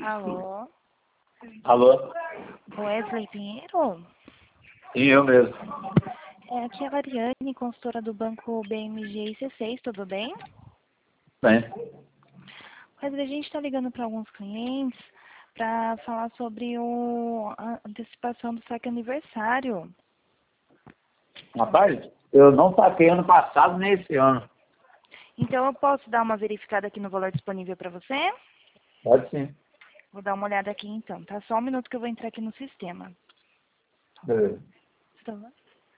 Alô? Alô? Wesley Pinheiro? Sim, eu mesmo. Aqui é a Mariane, consultora do banco BMG e C6, tudo bem? Bem, Wesley, a gente está ligando para alguns clientes para falar sobre a antecipação do saque aniversário. rapaz, eu não saquei ano passado nem esse ano. Então eu posso dar uma verificada aqui no valor disponível para você? Pode sim. Vou dar uma olhada aqui então, tá? Só um minuto que eu vou entrar aqui no sistema. Beleza. Tá bom?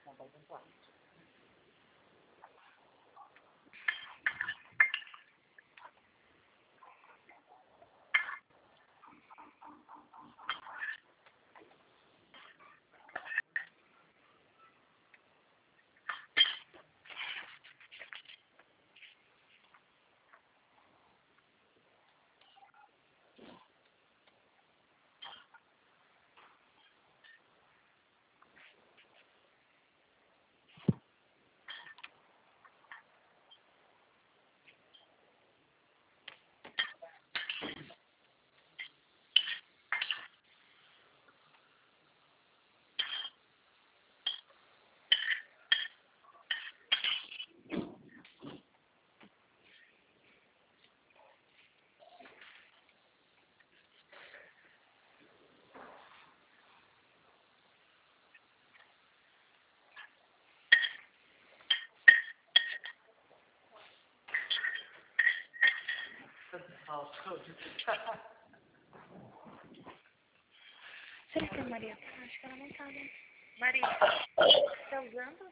Será que é a Maria? Acho que ela não tá, né? Maria, tá usando?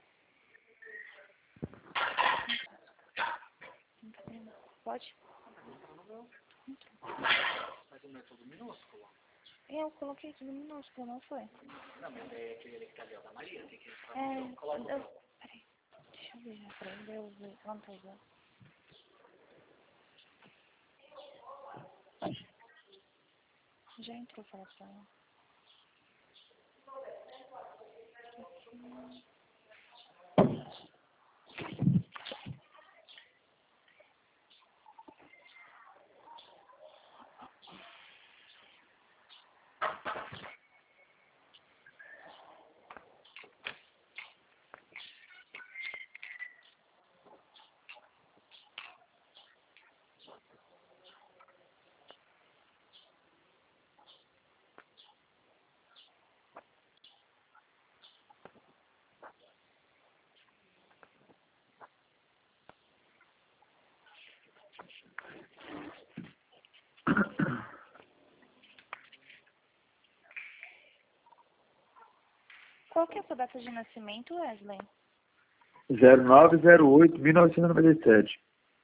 Pode? Mas não é tudo minúsculo? Eu coloquei tudo minúsculo, não foi? Não, mas é aquele que tá ali, ó, da Maria, tem que Peraí, deixa eu ver já pra ele, eu ver, ela não tá usando. Já entrou falar pra ela. Qual que é a sua data de nascimento, Wesley? 0908-1997.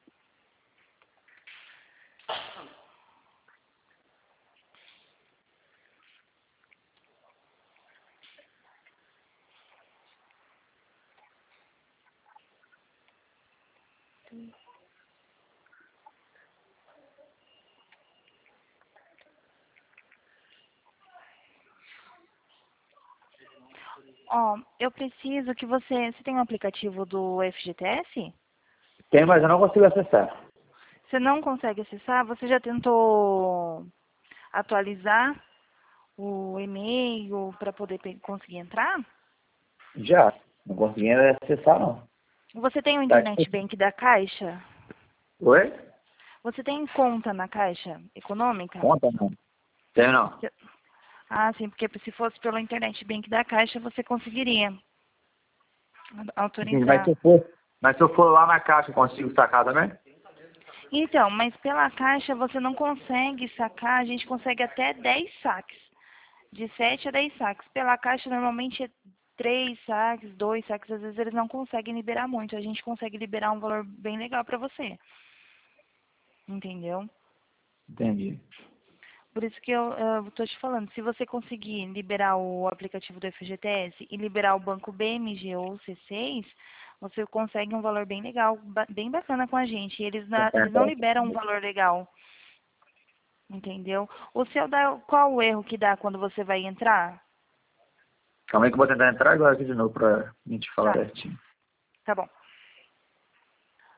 Ó, eu preciso que você... Você tem um aplicativo do FGTS? Tem, mas eu não consigo acessar. Você não consegue acessar? Você já tentou atualizar o e-mail para poder conseguir entrar? Já. Não consegui acessar, não. Você tem o Tá. Internet Bank da Caixa? Oi? Você tem conta na Caixa Econômica? Conta, não. Tem, não. Ah, sim, porque se fosse pelo Internet Bank da Caixa, você conseguiria Sim, autorizar. mas se eu for lá na caixa, eu consigo sacar também? Então, mas pela Caixa você não consegue sacar, a gente consegue até 10 saques, de 7 a 10 saques. Pela Caixa normalmente é 3 saques, 2 saques, às vezes eles não conseguem liberar muito, a gente consegue liberar um valor bem legal para você, entendeu? Entendi. Por isso que eu tô te falando, se você conseguir liberar o aplicativo do FGTS e liberar o banco BMG ou C6, você consegue um valor bem legal, bem bacana com a gente. E eles não liberam um valor legal, entendeu? O seu dá, qual o erro que dá quando você vai entrar? Calma aí que eu vou tentar entrar agora aqui de novo pra gente falar Tá, certinho. tá bom.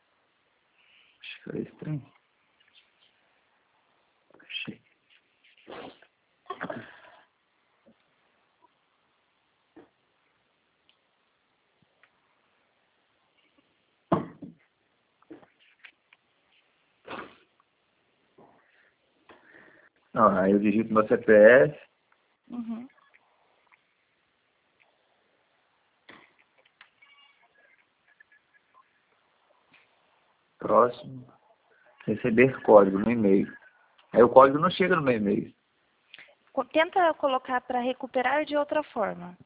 Acho que foi estranho. Achei. Ó, aí eu digito meu CPF. Uhum. Próximo. Receber código no e-mail. Aí o código não chega no meu e-mail. Tenta colocar para recuperar de outra forma.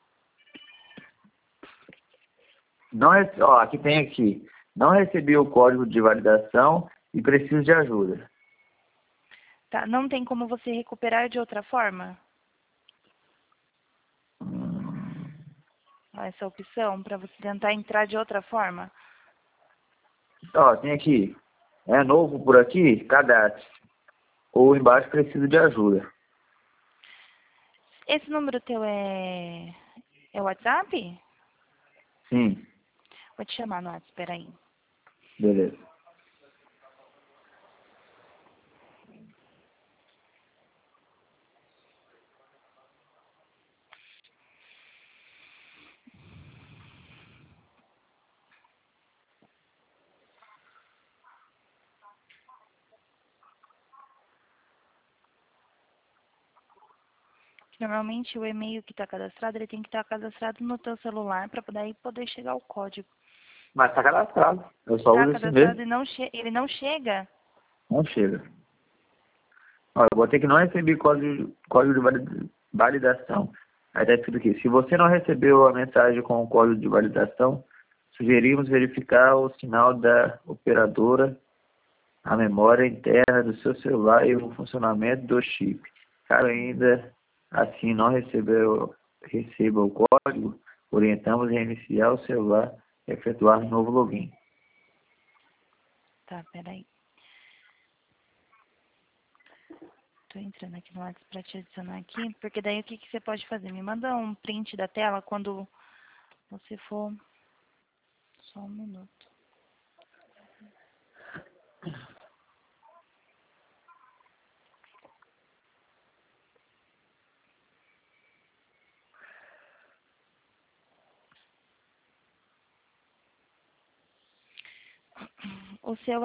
Não, ó, aqui tem aqui. Não recebi o código de validação e preciso de ajuda. Tá? Não tem como você recuperar de outra forma? Hum, Essa opção para você tentar entrar de outra forma? Ó, tem aqui. É novo por aqui? Cadastre. Ou embaixo preciso de ajuda. Esse número teu é WhatsApp? Sim, Vou te chamar no WhatsApp, espera aí. beleza. Normalmente o e-mail que está cadastrado, ele tem que estar cadastrado no teu celular para poder chegar o código. Mas tá cadastrado. Eu só Está uso esse cadastrado mesmo. e ele não chega? Não chega. Ó, eu botei que não recebi código de validação. Aí tá escrito aqui. Se você não recebeu a mensagem com o código de validação, sugerimos verificar o sinal da operadora, a memória interna do seu celular e o funcionamento do chip. Caso ainda assim não receba o código, orientamos a reiniciar o celular e efetuar um novo login. Tá, peraí. Tô entrando aqui no WhatsApp para te adicionar aqui, porque daí o que você pode fazer? Me manda um print da tela quando você for... Só um minuto. O seu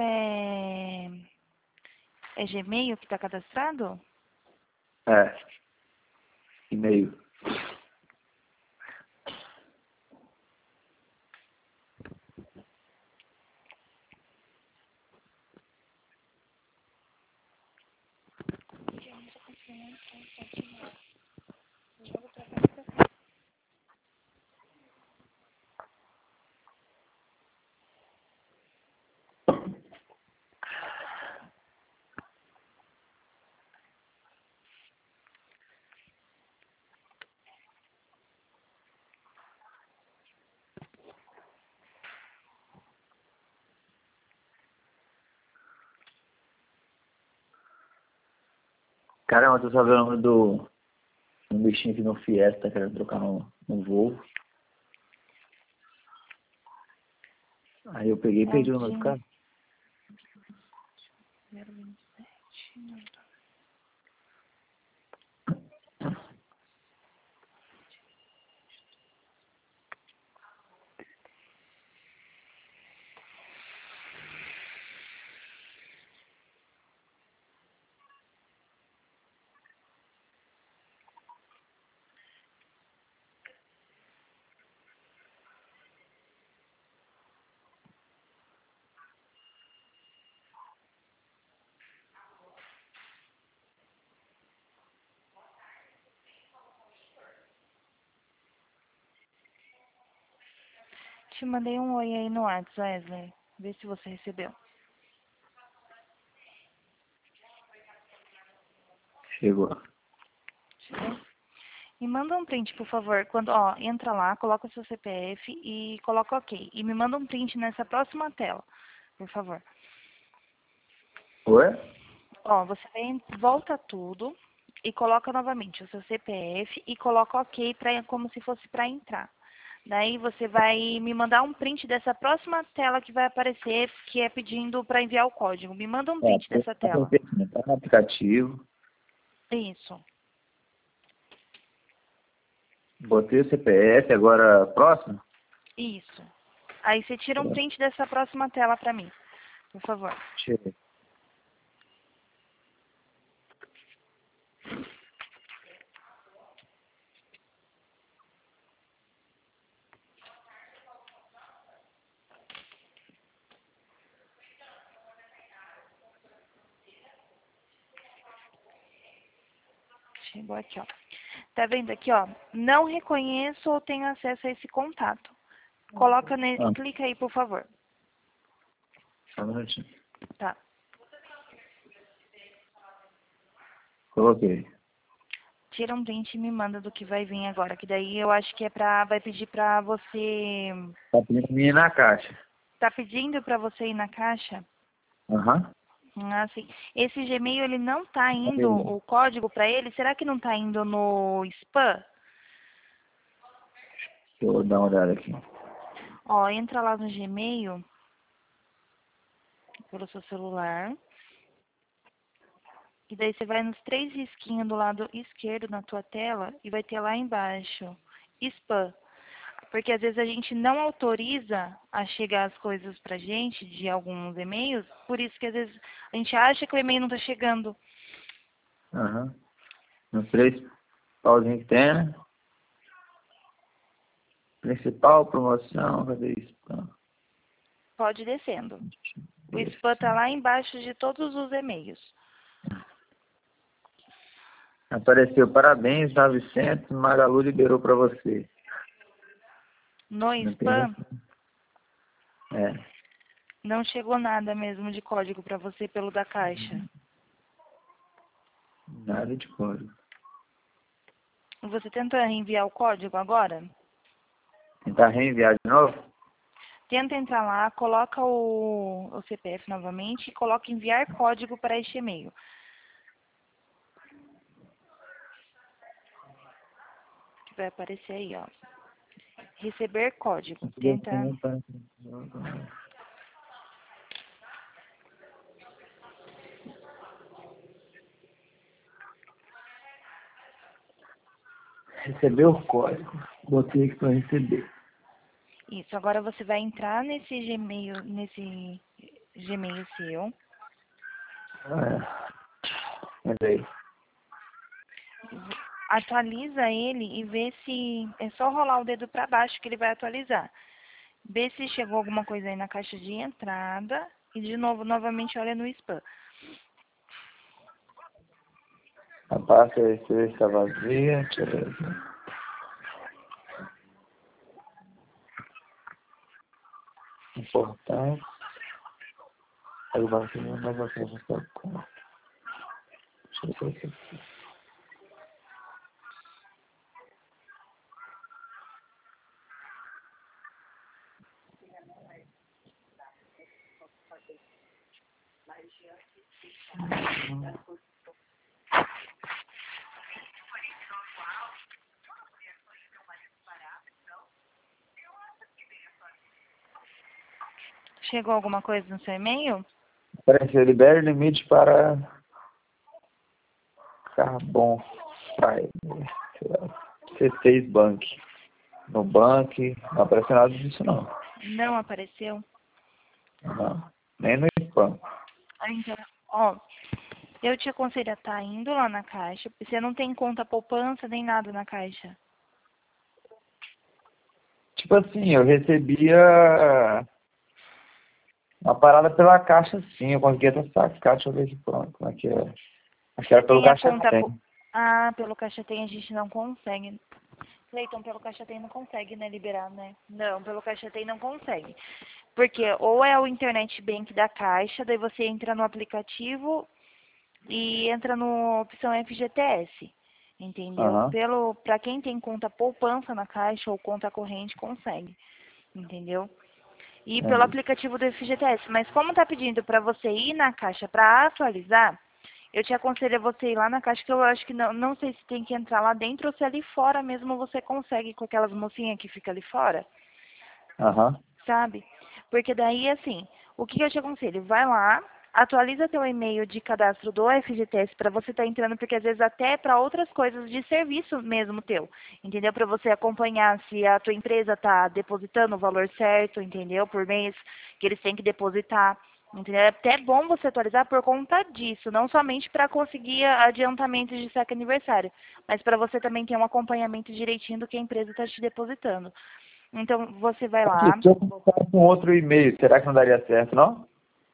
é Gmail que está cadastrado? É, e-mail. Caramba, eu tô só vendo o nome do um bichinho aqui no Fiesta, querendo trocar no Volvo. Aí eu peguei e É o perdi o número do de cara. 027. Não. Te mandei um oi aí no WhatsApp, Wesley. Vê se você recebeu. Chegou. Chegou? Me manda um print, por favor. Quando, ó, entra lá, coloca o seu CPF e coloca OK. E me manda um print nessa próxima tela, por favor. Ué? Ó, você volta tudo e coloca novamente o seu CPF e coloca OK como se fosse para entrar. Daí você vai me mandar um print dessa próxima tela que vai aparecer, que é pedindo para enviar o código. Me manda um É, print dessa tela. tá no aplicativo. Isso, Botei o CPF, agora próximo. isso. Aí você tira um print dessa próxima tela para mim, por favor. Tirei. Chegou aqui, ó. Tá vendo aqui, ó? Não reconheço ou tenho acesso a esse contato. Coloca nele, clica aí, por favor. Só um minutinho. Tá. Coloquei. Tira um print e me manda do que vai vir agora, que daí eu acho que vai pedir pra você... Tá pedindo minha na caixa. Tá pedindo pra você ir na caixa? Aham. Assim, esse Gmail, ele não tá indo, o código pra ele, será que não tá indo no spam? Deixa eu dar uma olhada aqui. Ó, entra lá no Gmail, pelo seu celular. E daí você vai nos 3 risquinhos do lado esquerdo na tua tela e vai ter lá embaixo, spam. Porque às vezes a gente não autoriza a chegar as coisas pra gente de alguns e-mails, por isso que às vezes a gente acha que o e-mail não tá chegando. Aham. Nos 3 pauzinhos que tem, né? Principal, promoção, cadê isso? Pode ir descendo. O spam tá lá embaixo de todos os e-mails. Apareceu, parabéns, 900, Magalu liberou pra você. No Não spam, tem... É. não chegou nada mesmo de código pra você pelo da Caixa. Nada de código. Você tenta reenviar o código agora? Tentar reenviar de novo? Tenta entrar lá, coloca o CPF novamente e coloca enviar código para este e-mail. Que vai aparecer aí, ó. Receber código. Tenta. Receber o código. Botei aqui para receber. Isso, agora você vai entrar nesse Gmail seu. Entrei. Atualiza ele e vê se... É só rolar o dedo para baixo que ele vai atualizar. Vê se chegou alguma coisa aí na caixa de entrada. E de novo, novamente, olha no spam. A pasta está vazia. Deixa eu ver aqui. Importante. Aí vai ser uma nova coisa. Deixa eu ver aqui. Chegou alguma coisa no seu e-mail? Apareceu, libere limite para Carbon Fiber. C6 Bank. No Bank, não apareceu nada disso não. Não apareceu? Não, nem no spam. Então, ó, eu te aconselho a estar indo lá na Caixa. Você não tem conta poupança nem nada na Caixa. Tipo assim, eu recebia uma parada pela Caixa sim, eu conseguia até sacar, deixa eu ver aqui pronto, como é que é. Acho que era pelo Tem a Caixa conta... Tem. Ah, pelo Caixa Tem a gente não consegue. Cleiton, pelo Caixa Tem não consegue, né, liberar, né? Não, pelo Caixa Tem não consegue. Porque ou é o Internet Bank da Caixa, daí você entra no aplicativo e entra no opção FGTS, entendeu? Aham, Para quem tem conta poupança na Caixa ou conta corrente, consegue, entendeu? E pelo entendi. aplicativo do FGTS. Mas como tá pedindo para você ir na Caixa para atualizar, eu te aconselho a você ir lá na Caixa, que eu acho que não sei se tem que entrar lá dentro ou se ali fora mesmo você consegue com aquelas mocinhas que fica ali fora, Aham, sabe? Porque daí, assim, o que eu te aconselho? Vai lá, atualiza teu e-mail de cadastro do FGTS para você estar entrando, porque às vezes até para outras coisas de serviço mesmo teu, entendeu? Para você acompanhar se a tua empresa está depositando o valor certo, entendeu? Por mês que eles têm que depositar. Entendeu? É até bom você atualizar por conta disso, não somente para conseguir adiantamentos de saque aniversário, mas para você também ter um acompanhamento direitinho do que a empresa está te depositando. Então, você vai aqui, lá. se eu colocar com outro e-mail, será que não daria certo, não?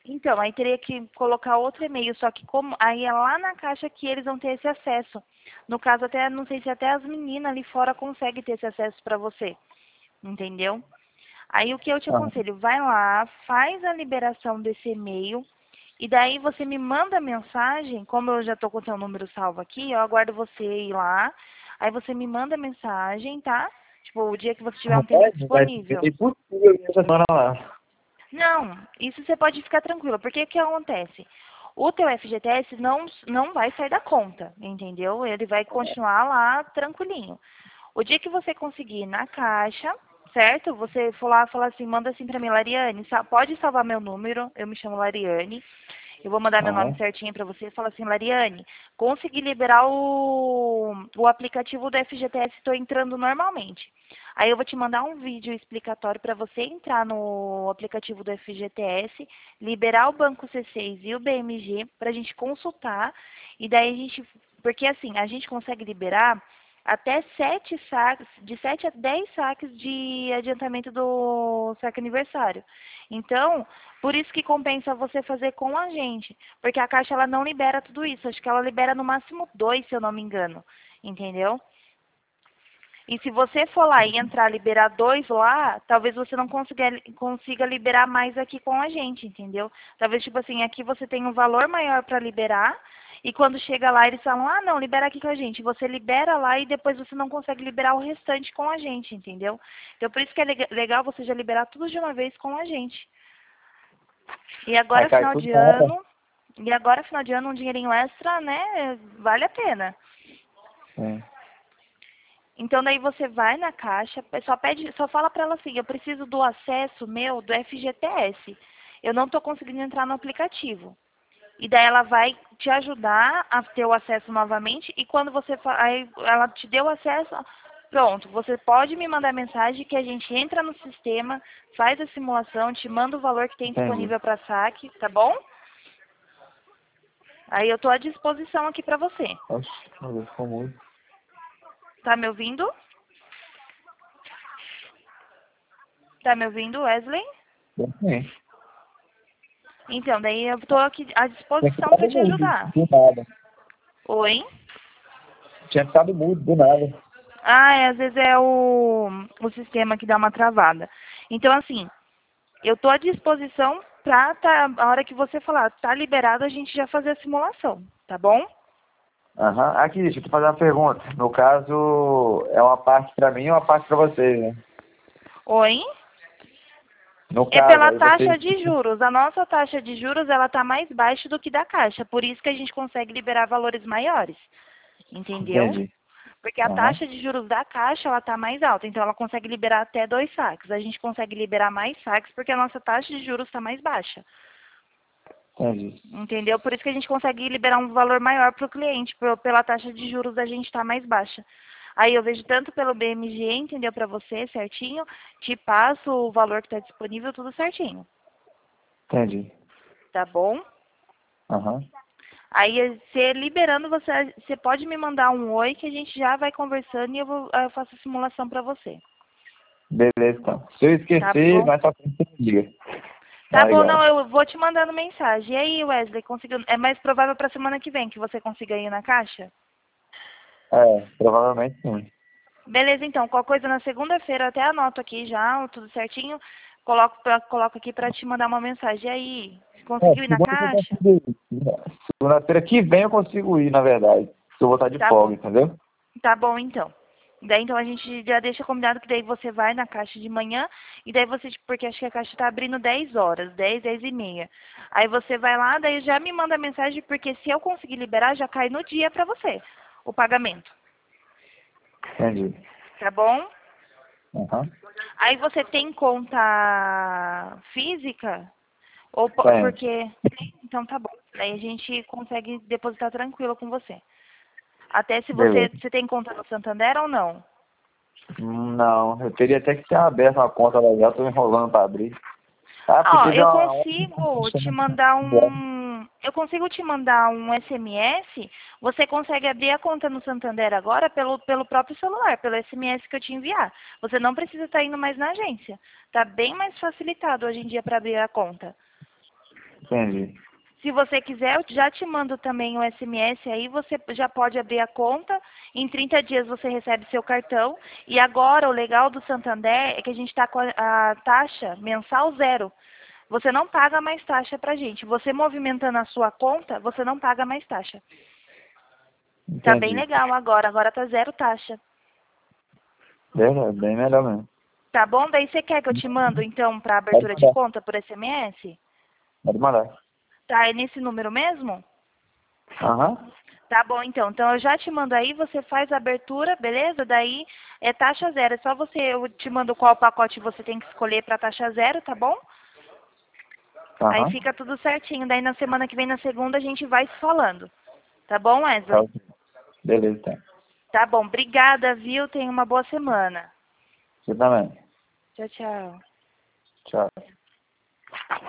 Então, aí teria que colocar outro e-mail, só que como aí é lá na Caixa que eles vão ter esse acesso. No caso, até não sei se até as meninas ali fora conseguem ter esse acesso para você, entendeu? Aí o que eu te Aham. aconselho, vai lá, faz a liberação desse e-mail, e daí você me manda mensagem, como eu já estou com o seu número salvo aqui, eu aguardo você ir lá, aí você me manda mensagem, tá? Tipo, o dia que você tiver um tempo Rapaz, vai ser disponível. impossível essa semana lá. Não, isso você pode ficar tranquila, porque o que acontece? O teu FGTS não vai sair da conta, entendeu? Ele vai continuar lá tranquilinho. O dia que você conseguir ir na Caixa, certo? Você for lá e falar assim, manda assim pra mim, Lariane, pode salvar meu número, eu me chamo Lariane. Eu vou mandar meu nome Aham. certinho para você e falar assim, Lariane, consegui liberar o aplicativo do FGTS, estou entrando normalmente. Aí eu vou te mandar um vídeo explicatório para você entrar no aplicativo do FGTS, liberar o Banco C6 e o BMG para a gente consultar. E daí a gente, porque assim, a gente consegue liberar até 7 saques, de 7 a 10 saques de adiantamento do saque aniversário. Então, por isso que compensa você fazer com a gente, porque a Caixa ela não libera tudo isso, acho que ela libera no máximo 2, se eu não me engano, entendeu? E se você for lá e entrar liberar 2 lá, talvez você não consiga liberar mais aqui com a gente, entendeu? Talvez, tipo assim, aqui você tem um valor maior para liberar, e quando chega lá eles falam, ah, não, libera aqui com a gente. Você libera lá e depois você não consegue liberar o restante com a gente, entendeu? Então, por isso que é legal você já liberar tudo de uma vez com a gente. E Aí agora, cai final tudo de na hora. ano, um dinheirinho extra, né, vale a pena. É. Então daí você vai na Caixa, só fala para ela assim, eu preciso do acesso meu do FGTS. Eu não estou conseguindo entrar no aplicativo. E daí ela vai te ajudar a ter o acesso novamente e quando aí ela te deu o acesso, pronto, você pode me mandar mensagem que a gente entra no sistema, faz a simulação, te manda o valor que tem Entendi. disponível para saque, tá bom? Aí eu estou à disposição aqui para você. Oxe, meu Deus, ficou muito. Tá me ouvindo? Tá me ouvindo, Wesley? Bem, sim. Então, daí eu estou aqui à Tinha disposição para ficado te mudo, ajudar. do nada. Oi? Tinha ficado mudo, do nada. Ah, às vezes é o sistema que dá uma travada. Então, assim, eu estou à disposição para, a hora que você falar, tá liberado, a gente já fazer a simulação, tá bom? Aham. Aqui, deixa eu te fazer uma pergunta. No caso, é uma parte pra mim e uma parte pra vocês, né? Oi? No É caso, pela aí vocês... taxa de juros. A nossa taxa de juros, ela está mais baixa do que da Caixa. Por isso que a gente consegue liberar valores maiores. Entendeu? Entendi. Porque a Aham. taxa de juros da Caixa, ela está mais alta. Então, ela consegue liberar até 2 saques. A gente consegue liberar mais saques porque a nossa taxa de juros está mais baixa. Entendi. Entendeu? Por isso que a gente consegue liberar um valor maior para o cliente, pela taxa de juros da gente estar mais baixa. Aí eu vejo tanto pelo BMG, entendeu? Para você certinho, te passo o valor que está disponível, tudo certinho. Entendi. Tá bom? Aham. Aí, você liberando, você pode me mandar um oi que a gente já vai conversando e eu faço a simulação para você. Beleza, então. Se eu Tá esquecer, bom? mais pra frente você me liga. Tá Tá bom, não, legal. eu vou te mandando mensagem. E aí, Wesley, conseguiu? É mais provável para semana que vem que você consiga ir na Caixa? É, provavelmente sim. Beleza, então. Qualquer coisa na segunda-feira, eu até anoto aqui já, tudo certinho. Coloco aqui para te mandar uma mensagem. E aí, É, conseguiu ir na segunda eu Caixa? consigo ir. Segunda-feira que vem eu consigo ir, na verdade. Se eu vou estar de Tá, folga, entendeu? tá bom, então. Daí, então, a gente já deixa combinado que daí você vai na Caixa de manhã e daí você, porque acho que a Caixa tá abrindo 10 horas, 10, 10 e meia. Aí você vai lá, daí já me manda mensagem, porque se eu conseguir liberar, já cai no dia para você, o pagamento. Entendi. Tá bom? Aham. Aí você tem conta física? Tem. Porque. Então tá bom. Daí a gente consegue depositar tranquilo com você. Até se Beleza. você tem conta no Santander ou não? Não, eu teria até que ter aberto uma conta legal, tô enrolando pra abrir. Ah, porque Ó, teve eu uma... consigo te mandar um. Eu consigo te mandar um SMS. Você consegue abrir a conta no Santander agora pelo próprio celular, pelo SMS que eu te enviar. Você não precisa estar indo mais na agência. Tá bem mais facilitado hoje em dia para abrir a conta. Entendi. Se você quiser, eu já te mando também o SMS aí, você já pode abrir a conta. Em 30 dias você recebe seu cartão. E agora, o legal do Santander é que a gente está com a taxa mensal zero. Você não paga mais taxa pra gente. Você movimentando a sua conta, você não paga mais taxa. Tá bem Entendi. legal agora. Agora tá zero taxa. Bem melhor mesmo. Tá bom? Daí você quer que eu te mando, então, para Pode abertura de mandar. conta por SMS? Pode mandar. Tá, é nesse número mesmo? Aham. Tá bom, então. Então eu já te mando aí, você faz a abertura, beleza? Daí é taxa zero. É só você, eu te mando qual pacote você tem que escolher para taxa zero, tá bom? Aí Aham. fica tudo certinho. Daí na semana que vem, na segunda, a gente vai se falando. Tá bom, Tá Wesley? ok. Beleza, então. Tá bom. Obrigada, viu? Tenha uma boa semana. Você também. Tchau, tchau. Tchau.